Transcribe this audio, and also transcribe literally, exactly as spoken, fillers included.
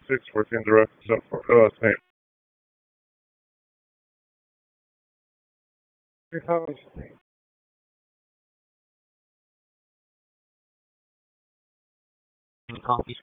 six, fourteen direct, seven four. Uh, same. Three times. Coffee.